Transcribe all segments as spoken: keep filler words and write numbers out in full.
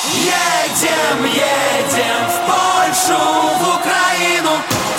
Едем, едем в Польшу, в Украину.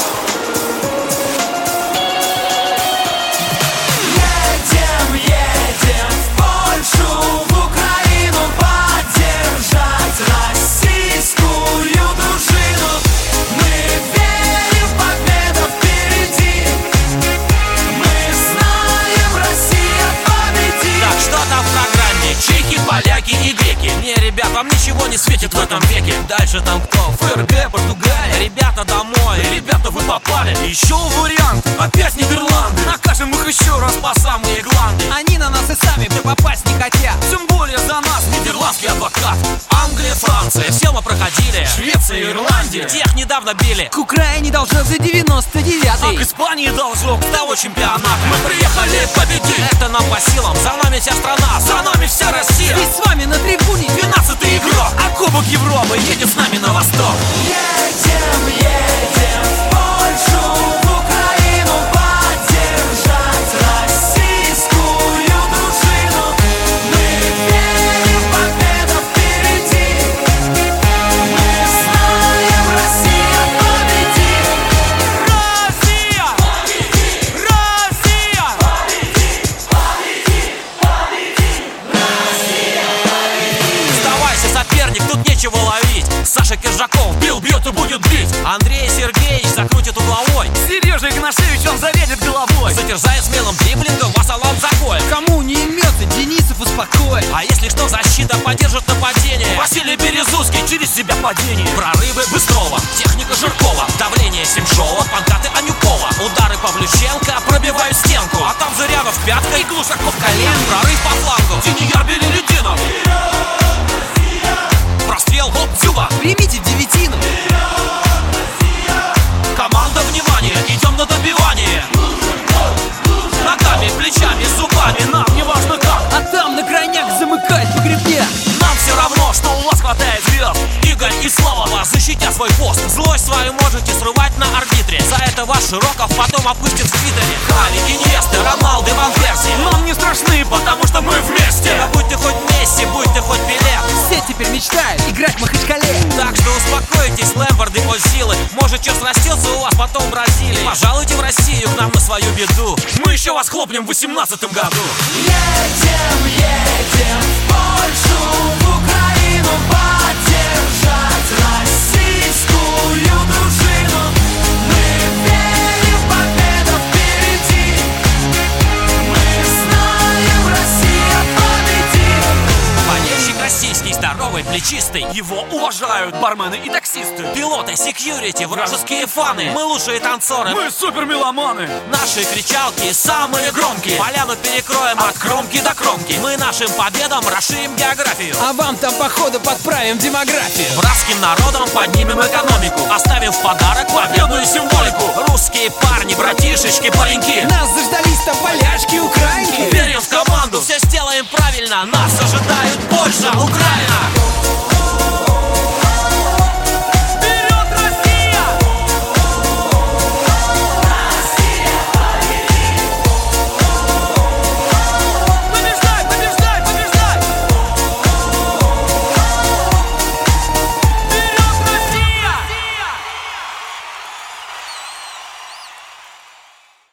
Едем, едем в Польшу, в Украину, поддержать российскую дружину. Мы верим, победа впереди. Мы знаем, Россия победит. Так, что там в программе? Чехи, поляки и греки. Не, ребят, вам ничего не светит в этом веке. Дальше там кто? ФРГ, Португалия. Ребята, домой, ребята, вы попали. Еще вариант, опять Нидерланды. Накажем их еще раз по самые гланды. Они на нас и сами попасть не хотят. Тем более за нас нидерландский адвокат. Англия, Франция, все мы проходили. Швеция, Ирландия, тех недавно били. К Украине должок за девяносто А к девятый. Испании должок с того чемпионата. Мы приехали победить, это нам по силам. За нами вся страна, за нами вся Россия. И с вами на трибуне Двенадцатый игрок, а Кубок Европы едет с нами на восток. Едем, едем в Польшу, в Украину, поддержать российскую дружину. Мы верим, победа впереди. Мы знаем, Россия победит. Россия! Россия! Сдавайся, соперник, тут нечего ловить. Саша Киржаков бил, бьет и будет бить. Андрей Сергеевич закрутит угловой. Сережа Игнашевич, он зарядит головой. Затерзает смелым дриблингом, вассалам закоем. Кому не имется, Денисов успокоит. А если что, защита поддержит нападение. Василий Березуцкий через себя падение. Прорывы Быстрова, техника Жиркова, давление Семшова, панкаты Анюкова. Удары Павлюченко пробивают стенку. А там Зырянов пятка и Глушаков колен. Прорыв по флангу, Тиньяр Белелюдинов. Прострел, хоп, Дзюба. Примите в девятину. Команда, внимание, идем на добивание. Ногами, плечами, зубами, нам не важно как. А там на крайняк замыкает по гребне. Нам все равно, что у вас хватает звезд. Игорь и Слава вас защитят свой пост. Злость свою можете срывать на арбитре. За это ваш Широков потом опустит в твиттере. Хави, Иньеста, Роналду, Ван Перси. Нам не страшны, потому что мы вместе. Да будь ты хоть Месси, будь ты хоть Пеле. Все теперь мечтают играть в Махачкале. Так что успокойтесь, Лэмборды, Озилы. Может, что срастется у вас потом в Бразилии. Пожалуйте в Россию к нам на свою беду. Мы еще вас хлопнем в восемнадцатом году. Едем, едем в Польшу, в Украину, поддержать российскую дружину. Мы верим, победа впереди. Мы знаем, Россия победит. Болельщик российский, здоровый, плечистый. Его уважают бармены и таксисты. Пилоты, секьюрити, вражеские фаны. Мы лучшие танцоры, мы супер меломаны. Наши кричалки самые громкие. Поляну перекроем от кромки до кромки. Мы нашим победам расширим географию. А вам там походу подправим демографию. Братским народом поднимем экономику. Оставим в подарок победную символику. Русские парни, братишечки, пареньки. Нас заждались там поляшки, украинки. Верим в команду, все сделаем правильно. Нас ожидают Польша, Украина.